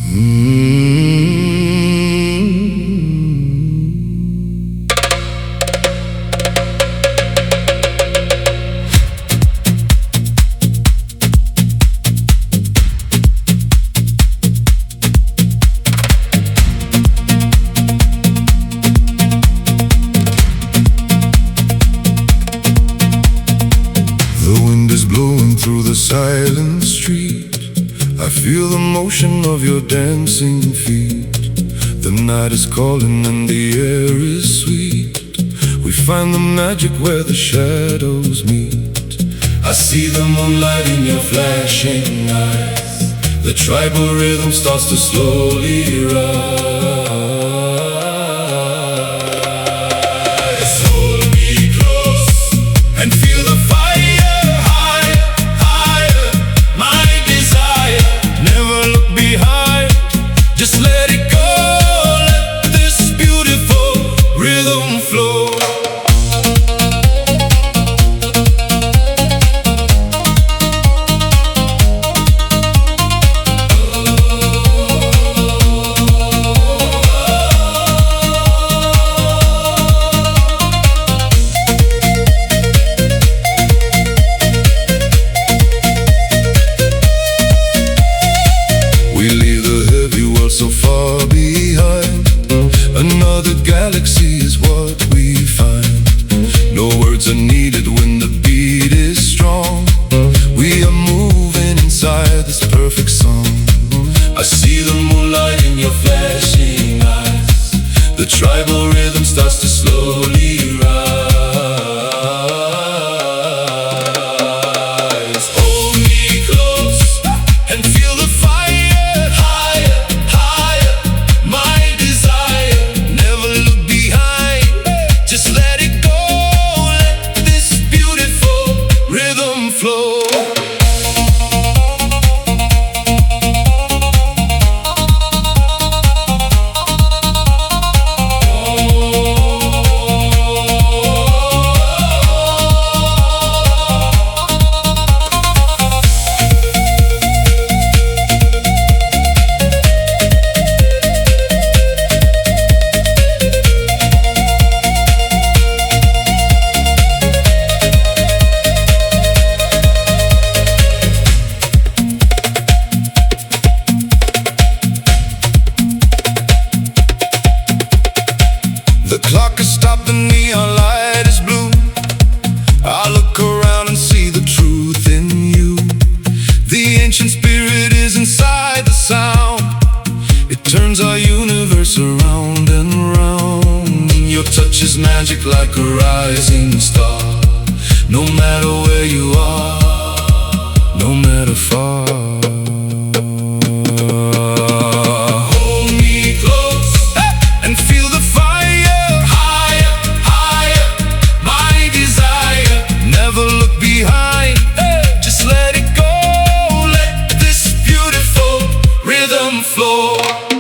Through the silent street, I feel the motion of your dancing feet. The night is calling and the air is sweet. We find the magic where the shadows meet. I see the moonlight in your flashing eyes. The tribal rhythm starts to slowly rise. Hold me close and feel the fire. Just let it go, let this beautiful rhythm flow. We leave the heavy world so far behind. Another galaxy is what we find. No words are needed when the beat is strong. We are moving inside this perfect song. I see the moonlight in your flashing eyes. The tribal rhythm starts to slowly rise. Hold me close and feel the fire. The clock has stopped, the neon light is blue. I look around and see the truth in you. The ancient spirit is inside the sound. It turns our universe around and round. Your touch is magic like a rising star. No matter where you are, no matter far. Hold me close and feel the fire. Just let it go, let this beautiful rhythm flow.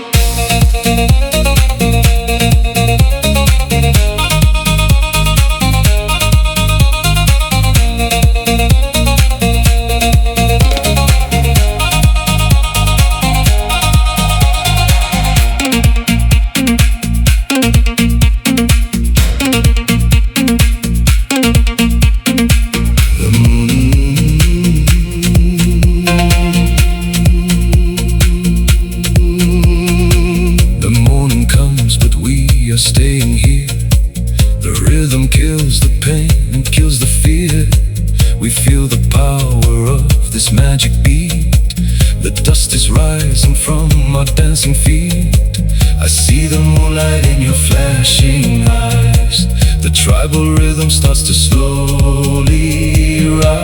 Staying here, the rhythm kills the pain and kills the fear. We feel the power of this magic beat. The dust is rising from our dancing feet. I see the moonlight in your flashing eyes. The tribal rhythm starts to slowly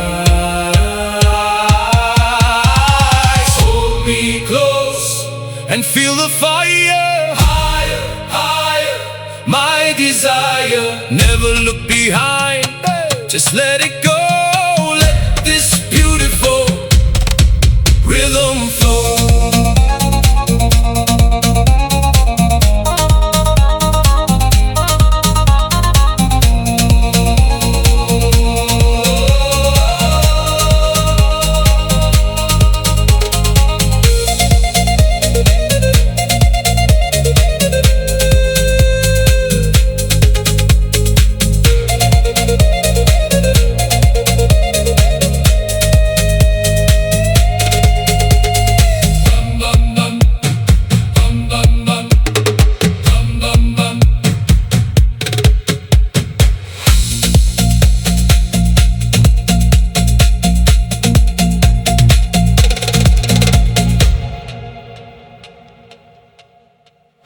rise. Hold me close and feel the fire. My desire, never look behind. Just let it go.